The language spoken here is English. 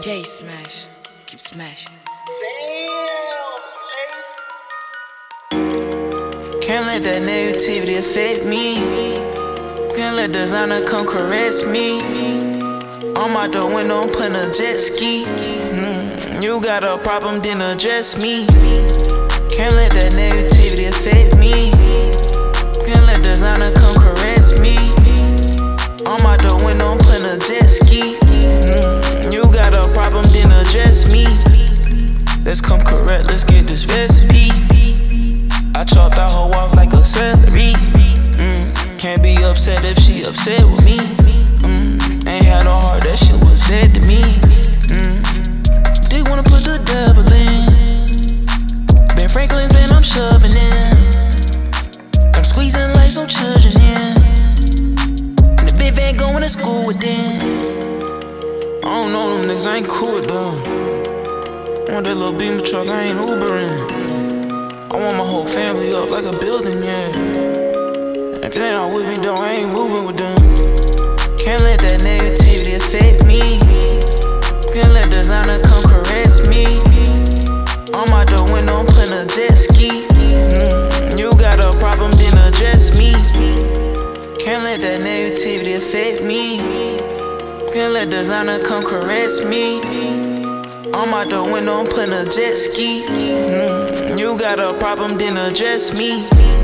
J Smash, keep smashing. Can't let that negativity affect me. Can't let designer come caress me. On my door window, I'm putting a jet ski. You got a problem, then address me. Can't let that negativity affect me. Can't let designer come caress me. On my door window, I'm putting a jet ski. You got a problem, then address me. Let's come correct, let's get this recipe. I chopped that hoe off like a celery. Can't be upset if she upset with me. Ain't had no heart, that shit was dead to me. They wanna put the devil in. Ben Franklin, then I'm shoving in. I'm squeezing like some children, yeah. And the big van going to school with them. I don't know them niggas, I ain't cool with them. I want that little beamer truck, I ain't Ubering. I want my whole family up like a building, yeah. If they not with me, though, I ain't moving with them. Can't let that negativity affect me. Can't let designer come caress me. On my door window, I'm putting a jet ski. You got a problem, then address me. Can't let that negativity affect me. Can't let designer come caress me. On my door window, I'm putting a jet ski. You got a problem, then address me.